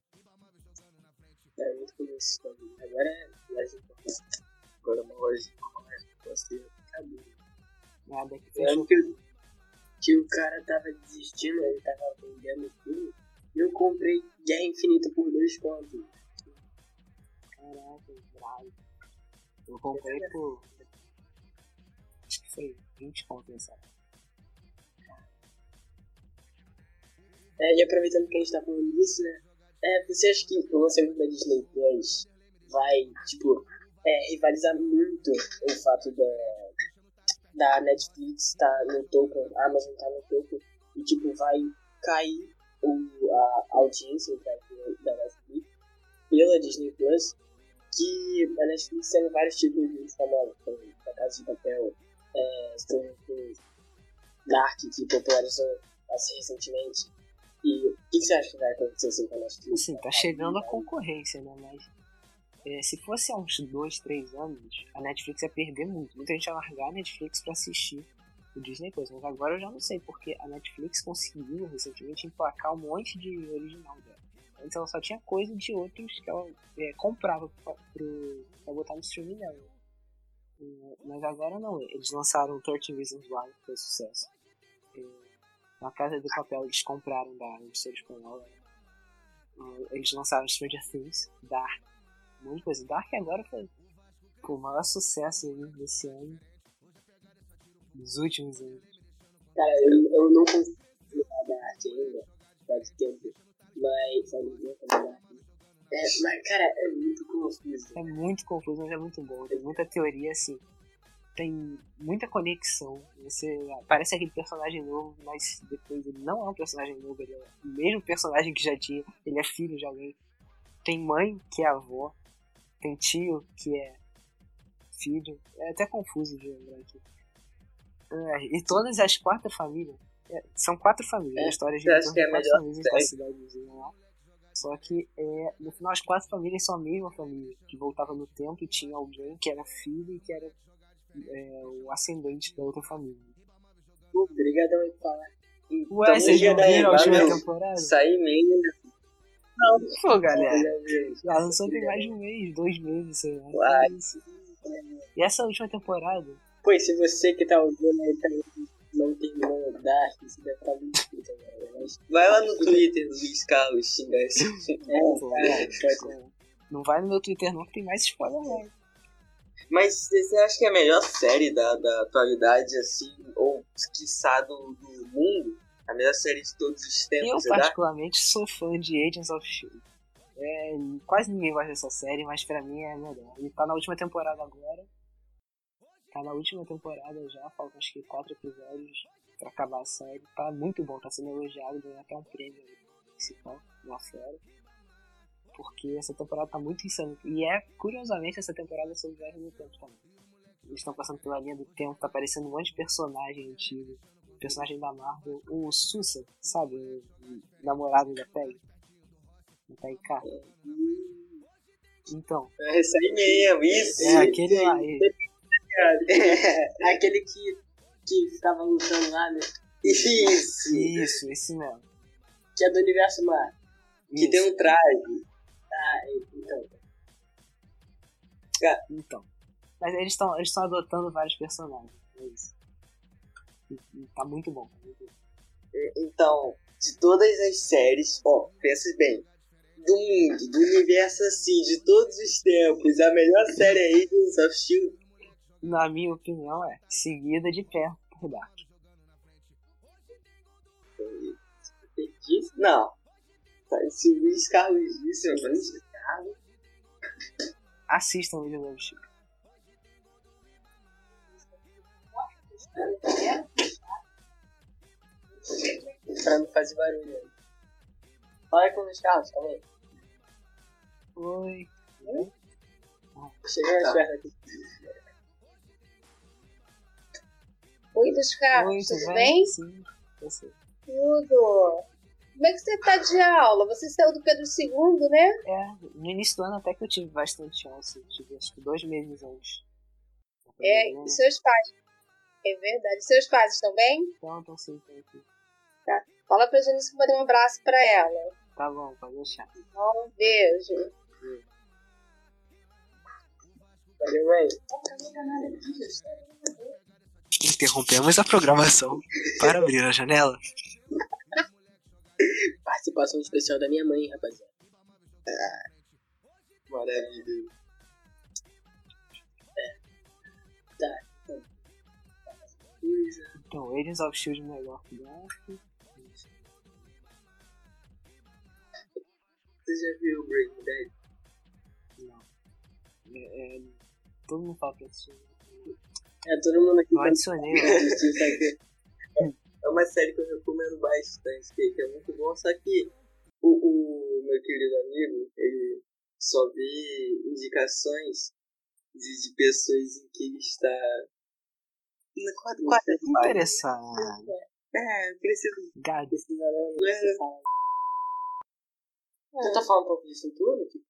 É muito começo também. Agora é loja de Agora é uma loja de comércio. Acabou. Nada que fechou. Que, que o cara tava desistindo, ele tava vendendo tudo. E eu comprei Guerra Infinita por dois contos. Caraca, bravo. Eu comprei por... Acho que foi vinte contos nessa. É, e aproveitando que a gente tá falando disso, né? É, você acha que o lançamento da Disney Plus vai, tipo, é, rivalizar muito o fato da, da Netflix tá no topo, a Amazon tá no topo, e, tipo, vai cair o, a audiência da, da Netflix? pela Disney Plus, que a Netflix tem vários títulos muito famosos, como A Casa de Papel, é, Stranger Things, Dark, que popularizou assim recentemente. E o que, que você acha que vai acontecer assim, com a Netflix? Assim, tá chegando a concorrência, né? Mas é, se fosse há uns dois, três anos, a Netflix ia perder muito. Muita gente ia largar a Netflix pra assistir o Disney Plus. Mas agora eu já não sei, porque a Netflix conseguiu recentemente emplacar um monte de original dela. Antes ela só tinha coisa de outros que ela é, comprava pra, pro, pra botar no streaming dela. É, mas agora não, eles lançaram thirteen Reasons Why, que foi sucesso. É, na Casa de Papel eles compraram da emissora espanhola. É, eles lançaram Stranger Things, Dark, um monte de coisa. Dark agora foi pô, o maior sucesso aí desse ano, dos últimos anos. Cara, eu, eu não consigo jogar Dark ainda, faz tempo. Mas, sabe, é, mas, cara, é muito confuso. É muito confuso, mas é muito bom. Tem muita teoria, assim. Tem muita conexão. Você parece aquele personagem novo, mas depois ele não é um personagem novo. Ele é o mesmo personagem que já tinha. Ele é filho de alguém. Tem mãe, que é avó. Tem tio, que é filho. É até confuso de lembrar aqui. É, e todas as quatro famílias. É, são quatro famílias, É, a história de eu acho que é a quatro melhor famílias série. da cidadezinha lá. Só que é, no final as quatro famílias são a mesma família, que voltava no tempo e tinha alguém que era filho e que era é, o ascendente da outra família. Obrigadão aí pra falar. Ué, vocês não viram a última temporada? Saí meio. Pô, galera, já lançou tem mais de um mês, dois meses, sei lá. Uai. E essa última temporada, Pois, se você que tá ouvindo aí também não terminou o Dark, você deve estar muito puto agora. Mas, Vai lá no Twitter do Luiz Carlos xingar esse. é, pô, cara, pode é, não vai no meu Twitter não, que tem mais spoiler lá. Mas você acha que é a melhor série da, da atualidade, assim, ou quiçá do, do mundo? A melhor série de todos os Eu, tempos, é Dark? particularmente, sou fã de Agents of S H I E L D. É, quase ninguém gosta dessa série, mas pra mim é a melhor. Ele tá na última temporada agora. Tá na última temporada já, faltam acho que quatro episódios pra acabar a série. Tá muito bom, tá sendo elogiado, ganhou até um prêmio principal lá fora. Porque essa temporada tá muito insana. E é, curiosamente, essa temporada é sobre viagem no tempo também. Eles estão passando pela linha do tempo, tá aparecendo um monte de personagem antigo. Personagem da Marvel, o Susa, sabe? O, o namorado da Peggy. Da Peggy Carter. Então, É isso aí mesmo, isso! é aquele lá. Ele, É, aquele que, que ficava lutando lá, né? Isso! isso, esse mesmo. Que é do universo Mar. Que Isso. tem um traje. Ah, então. Então. Mas eles estão eles estão adotando vários personagens. É isso. E, e tá muito bom. Tá muito bom. Então, de todas as séries, ó, pensa bem. Do mundo, do universo assim, de todos os tempos, a melhor série é Agents of S H I E L D. Na minha opinião, é seguida de perto por Dark. Disse? Não. Tá, se o Luiz Carlos disse, eu Luiz Carlos. Assistam o Agents of S H I E L D. Pra não fazer barulho. Fala com os carros também. Oi. Chega mais Tá. perto aqui. Oi, dos Oi, carros, tudo tudo bem? bem? Sim. Eu sei. Tudo. Como é que você tá de aula? Você saiu do Pedro segundo, né? É, no início do ano até que eu tive bastante chance. Tive acho que dois meses antes. É, e seus pais. É verdade. Seus pais estão bem? Então, então sim, então, aqui. Fala pra Janice que eu mandei um abraço pra ela. Tá bom, pode deixar. Um beijo. Valeu, mãe. Interrompemos a programação para abrir a janela. Participação especial da minha mãe, rapaziada. Maravilha. Tá. Então, Agents of S H I E L D melhor que Dark. Você já viu o Breaking Bad? Não. É, é, todo mundo fala pra assistir. É, todo mundo aqui Não adicionei, né? assistiu isso aqui. É uma série que eu recomendo bastante, que que é muito bom, só que o, o meu querido amigo, ele só vê indicações de, de pessoas em que ele está quase, quase Interessante. é, preciso Gabi. Precisa não, não É. precisa falar. Tenta falar um pouco de futuro, tipo.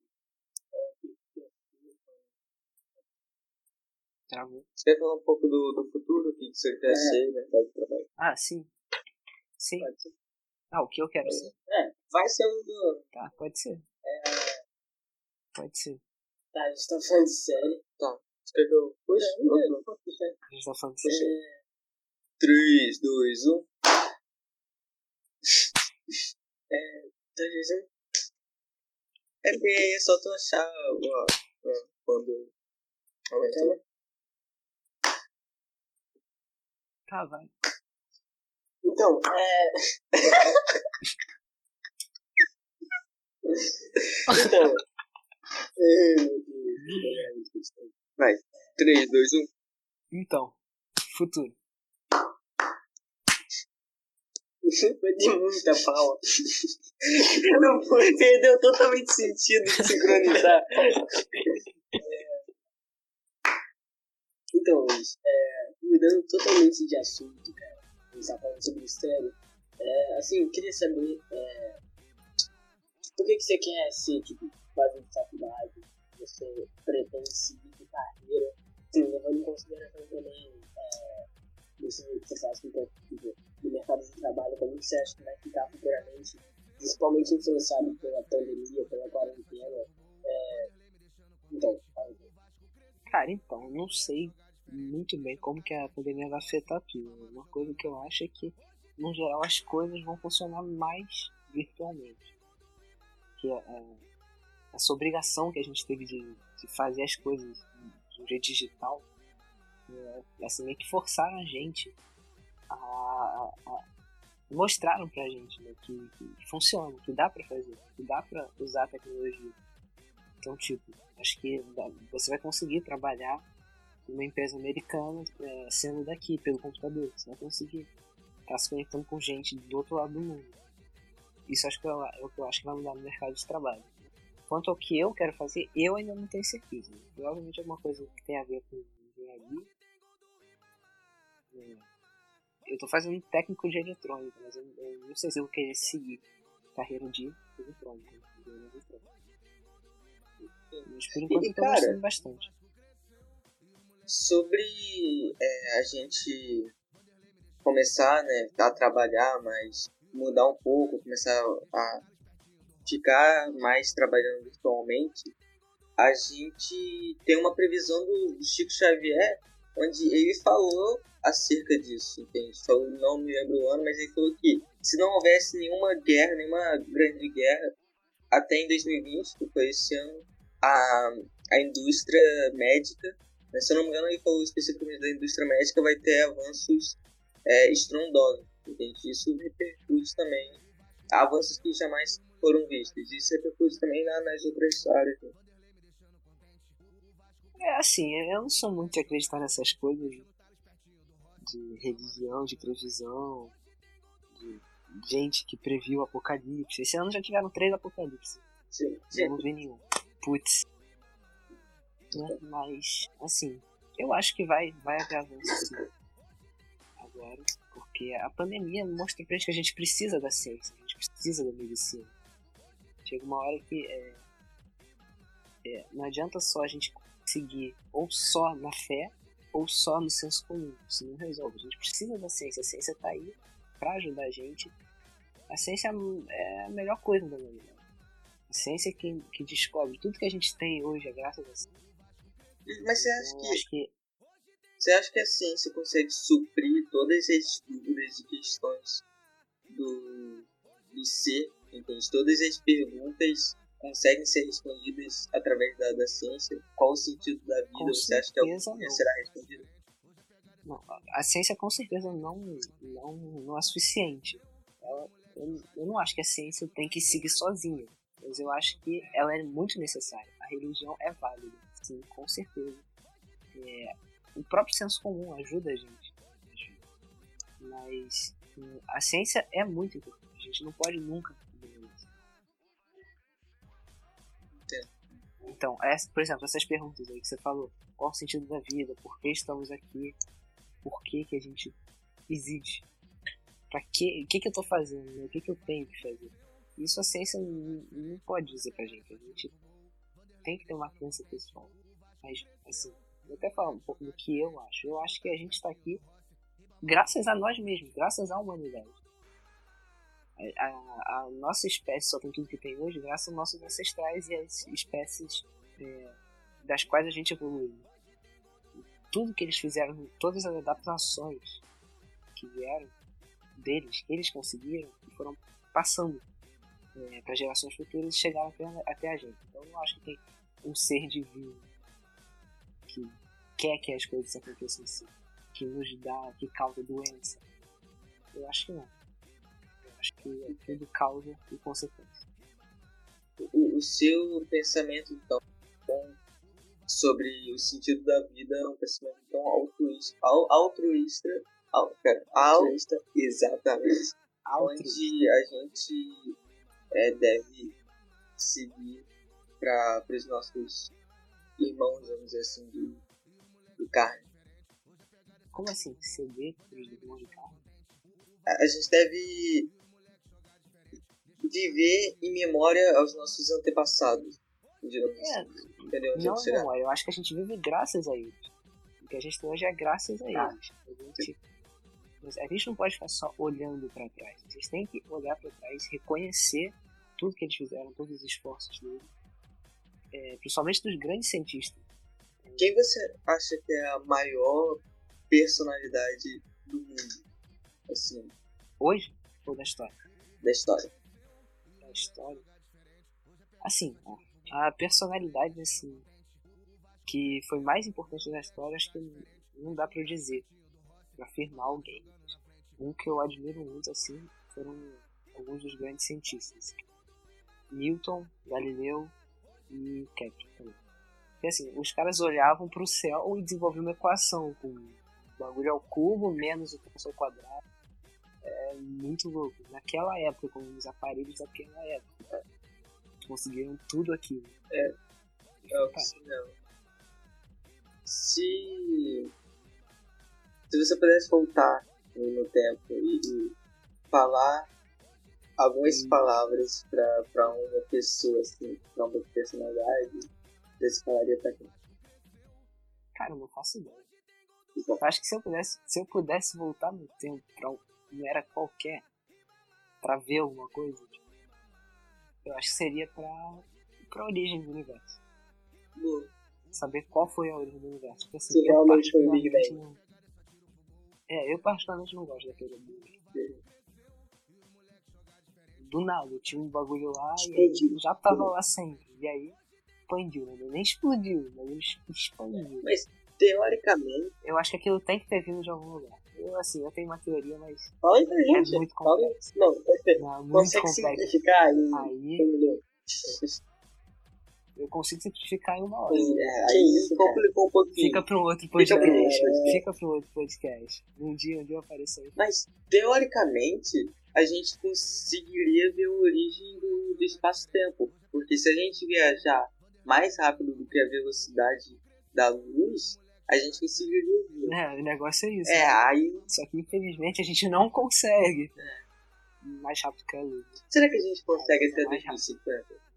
Travou. Você quer falar um pouco do, do futuro, o que você quer É. ser, mercado de trabalho? Ah, sim. Sim. Pode ser. Ah, o que eu quero ser. É, vai ser um do. Tá, pode ser. Pode ser. Tá, a gente tá falando de série. Tá. Você quer que eu puxe? Não, não, pode puxar. A gente tá falando de Puxa. sério. três, dois, um. Tá dizendo? É porque aí é só tu achar ó, ó, quando aumentou. Tá, vai. Então, é. Então. Ai, meu Deus. Vai. três, dois, um. Então, futuro. Foi de muita fala. Não foi, perdeu totalmente sentido de sincronizar. É. Então, Luiz, é, mudando totalmente de assunto, cara. A gente tá falando sobre série. É, assim, eu queria saber é, o que, que você quer ser, tipo, fazendo faculdade, você pretende seguir de carreira, assim, levando em consideração também é, isso que você faz com o tipo, do mercado de trabalho, como você acha que vai ficar futuramente, principalmente influenciado pela pandemia, pela quarentena. É, então, fala aí. Cara, então, eu não sei muito bem como que a pandemia vai afetar tudo. Uma coisa que eu acho é que, no geral, as coisas vão funcionar mais virtualmente. Que é, é, essa obrigação que a gente teve de, de fazer as coisas de um jeito digital, é, assim, meio que forçaram a gente a, a, a mostraram pra gente, né, que, que funciona, que dá pra fazer, que dá pra usar a tecnologia. Então, tipo, acho que dá, você vai conseguir trabalhar numa empresa americana é, sendo daqui, pelo computador. Você vai conseguir estar se conectando com gente do outro lado do mundo. Isso acho que é o que eu acho que vai mudar no mercado de trabalho. Quanto ao que eu quero fazer, eu ainda não tenho certeza. Provavelmente é alguma coisa que tem a ver com engenharia. É, eu tô fazendo técnico de eletrônica, mas eu, eu não sei se eu vou querer seguir carreira de eletrônica. De eletrônica. Mas por enquanto E, eu tô cara, gostando bastante. Sobre é, a gente começar, né, a trabalhar, mas mudar um pouco, começar a ficar mais trabalhando virtualmente, a gente tem uma previsão do Chico Xavier, onde ele falou acerca disso, entende? Falou, não me lembro o ano, mas ele falou que se não houvesse nenhuma guerra, nenhuma grande guerra, até em dois mil e vinte, que foi esse ano, a, a indústria médica, né, se eu não me engano, ele falou especificamente da indústria médica, vai ter avanços é, estrondosos, entende? Isso repercute também, avanços que jamais foram vistos, isso repercute também na, nas outras áreas, né? É assim, eu não sou muito de acreditar nessas coisas de religião, de previsão, de gente que previu o apocalipse. Esse ano já tiveram três apocalipses. Sim, Eu não vi nenhum. Putz. Né? Mas, assim, eu acho que vai, vai haver avanço sim. Agora, porque a pandemia mostra pra gente que a gente precisa da ciência, a gente precisa da medicina. Chega uma hora que é, é, não adianta só a gente seguir ou só na fé ou só no senso comum. Isso não resolve. A gente precisa da ciência. A ciência tá aí pra ajudar a gente. A ciência é a melhor coisa da humanidade. A ciência é que, que descobre tudo que a gente tem hoje é graças a ciência. Mas você acha Então, que eu acho que Você acha que a ciência consegue suprir todas as dúvidas e questões do, do ser, entende? Todas as perguntas conseguem ser respondidas através da, da ciência? Qual o sentido da vida? Com Você acha que algum certeza dia não. será respondida? não, a ciência com certeza não, não, não é suficiente. Ela, eu, eu não acho que a ciência tem que seguir sozinha, mas eu acho que ela é muito necessária. A religião é válida, sim, com certeza. É, o próprio senso comum ajuda a gente, mas hum, a ciência é muito importante. A gente não pode nunca. Então, essa, por exemplo, essas perguntas aí que você falou. Qual o sentido da vida? Por que estamos aqui? Por que que a gente existe? Pra que, o que que eu tô fazendo? Né? O que que eu tenho que fazer? Isso a ciência não, não pode dizer pra gente. A gente tem que ter uma crença pessoal. Mas, assim, vou até falar um pouco do que eu acho. Eu acho que a gente tá aqui graças a nós mesmos, graças à humanidade. A, a, a nossa espécie só tem tudo que tem hoje graças aos nossos ancestrais e às espécies é, das quais a gente evoluiu. Tudo que eles fizeram, todas as adaptações que vieram deles, eles conseguiram e foram passando é, para gerações futuras e chegaram até, até a gente. Então eu acho que tem um ser divino que quer que as coisas aconteçam assim, que nos dá, que causa doença. Eu acho que não. Eu acho que é tudo causa e consequência. O, o seu pensamento, então, sobre o sentido da vida é um pensamento tão altruísta, al, altruísta, al, cara, altruísta, exatamente, Altruísta. onde a gente é, deve seguir para os nossos irmãos, vamos dizer assim, do, do carne. Como assim? Ceder para os irmãos de carne? A, a gente deve viver em memória aos nossos antepassados, digamos É, assim. Entendeu onde não, eu chegar? não, eu acho que a gente vive graças a eles. O que a gente tem hoje é graças a Ah. eles. A gente, mas a gente não pode ficar só olhando para trás. A gente tem que olhar para trás, reconhecer tudo que eles fizeram, todos os esforços deles. É, principalmente dos grandes cientistas. Quem você acha que é a maior personalidade do mundo, assim, Hoje, ou da história? da história? Da história. Assim, a, a personalidade assim, que foi mais importante na história, acho que não dá pra eu dizer, pra afirmar alguém. Um que eu admiro muito assim foram alguns dos grandes cientistas: Newton, Galileu e Kepler também. Porque assim, os caras olhavam pro céu e desenvolviam uma equação com o bagulho ao cubo menos o tensor ao quadrado. É muito louco. Naquela época, com os aparelhos daquela época, conseguiram tudo aquilo. É, é o que Tá. se não. Se, se você pudesse voltar no no tempo e, e falar algumas Hum. palavras pra, pra uma pessoa, assim, pra uma personalidade, você falaria pra quem? Cara, eu não faço ideia. Bom, Eu acho que se eu pudesse, se eu pudesse voltar no tempo pra um, não era qualquer, pra ver alguma coisa, tipo, eu acho que seria pra, pra origem do universo. boa. Saber qual foi a origem do universo. Porque assim, Se eu realmente foi o Big particularmente não... É, eu particularmente não gosto daquele Big Bang. Do nada, tinha um bagulho lá e aí Explodiu. já tava lá sempre. E aí expandiu, né? Nem explodiu, mas ele expandiu. Mas, teoricamente, Eu acho que aquilo tem que ter vindo de algum lugar. Eu, assim, eu tenho uma teoria, mas Fala aí pra é gente. muito Fala aí. complexo. Não, perfeito. Não, é muito Consegue complexo. simplificar em Aí um milhão? eu consigo simplificar em uma hora. é, Que aí isso, cara. complicou um pouquinho. Fica para um outro Fica podcast. pro outro. Fica para um outro podcast. Um dia, um dia eu apareço aí. Mas, teoricamente, a gente conseguiria ver a origem do, do espaço-tempo. Porque se a gente viajar mais rápido do que a velocidade da luz, a gente conseguiria ver. É, o negócio é isso. É, né? aí... Só que infelizmente a gente não consegue. Mais rápido que a luz. Será que a gente consegue até É mais dois mil e cinquenta?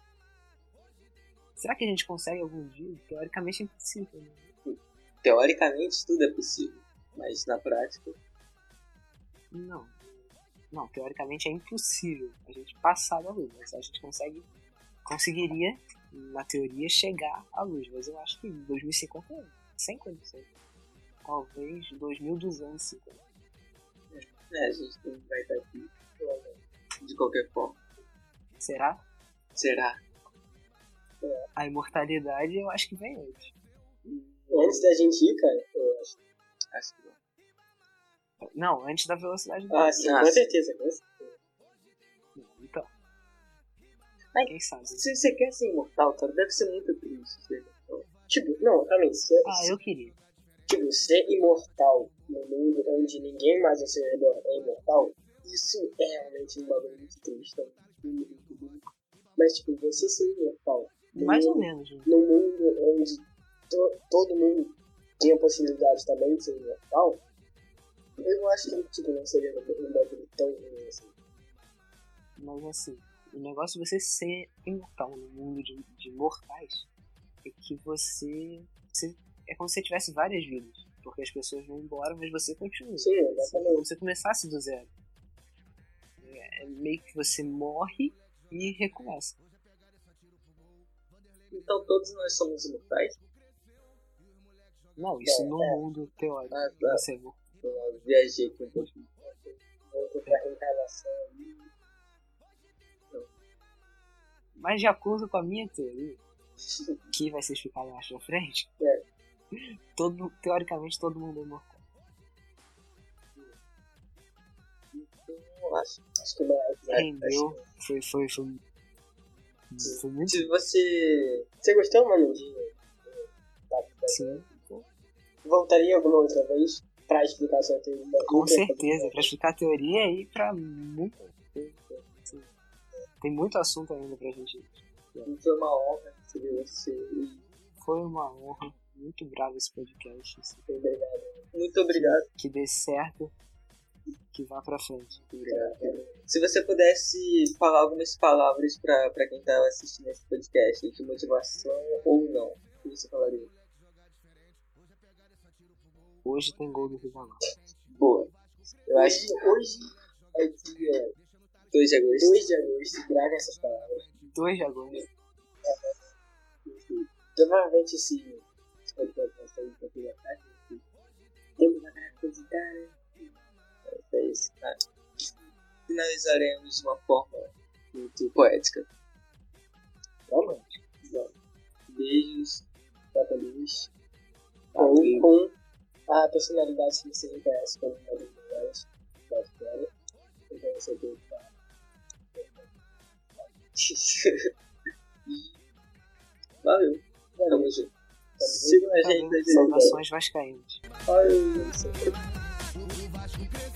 Será que a gente consegue algum dia? Teoricamente é impossível, né? Teoricamente, tudo é possível. Mas, na prática... Não. Não, teoricamente é impossível a gente passar da luz. Mas a gente consegue, conseguiria, na teoria, chegar à luz. Mas eu acho que em dois mil e cinquenta é sem condições. Talvez dois mil e duzentos e cinquenta. É, a gente não vai estar aqui. De qualquer forma. Será? Será? A imortalidade eu acho que vem antes. Antes da gente ir, cara, eu acho. Acho que não. Não, antes da velocidade da Ah, luz. sim, Ah, com sim. certeza. Com certeza. Não, então. Mas- Quem sabe? Se você quer ser imortal, cara, deve ser muito triste ser imortal. Tipo, não, calma aí. Se, Ah, eu queria. Tipo, ser imortal no mundo onde ninguém mais ao seu redor é imortal, isso é realmente um bagulho muito triste. Tá? Mas, tipo, você ser imortal no Mais ou menos. Né? num mundo onde to, todo mundo tem a possibilidade também de ser imortal, eu acho que tipo, não seria um bagulho tão ruim assim. Mas assim, o negócio de você ser imortal no mundo de, de mortais é que você, você. É como se você tivesse várias vidas. Porque as pessoas vão embora, mas você continua. Sim, exatamente. Como se você começsse do zero. É meio que você morre e recomeça. Então todos nós somos imortais? Não, isso É, no é. mundo teórico. Ah, tá. Você é imortal. Eu viajei com um pouquinho. Voltou pra reencarnação ali. Mas de acordo com a minha teoria, que vai ser explicada mais pra frente, É. todo, teoricamente todo mundo é imortal. Eu acho. Acho que mais. É, Entendeu? Foi, foi, foi, foi muito Se você. Você gostou, mano? De... Tá, tá. assim, Voltaria alguma outra vez pra explicar sua teoria? com certeza, pra explicar a teoria e pra muita coisa. Assim, tem muito assunto ainda pra gente. Foi uma honra receber você. E Foi uma honra, muito bravo esse podcast. Assim, Obrigado. muito obrigado. que dê certo, que vá pra frente. Obrigado. Se você pudesse falar algumas palavras pra, pra quem tá assistindo esse podcast, de motivação ou não, o que você falaria? Hoje tem gol do Ribamar. Boa. Eu acho Hoje, hoje é dia que dois de agosto. dois de agosto, grave essas palavras. dois de agosto. Provavelmente esse esse podcast vai sair um pouquinho atrás. Temos uma acreditar, né? É isso. Ah. Finalizaremos de uma forma muito poética. Vamos? Beijos. Tá com Deus. Ou Com, com a personalidade que você reconhece como uma das melhores da história. Então você tem que falar. Valeu. Tamo junto. Sigam a gente nas redes. Saudações vascaínas. Valeu. O Vasco cresceu.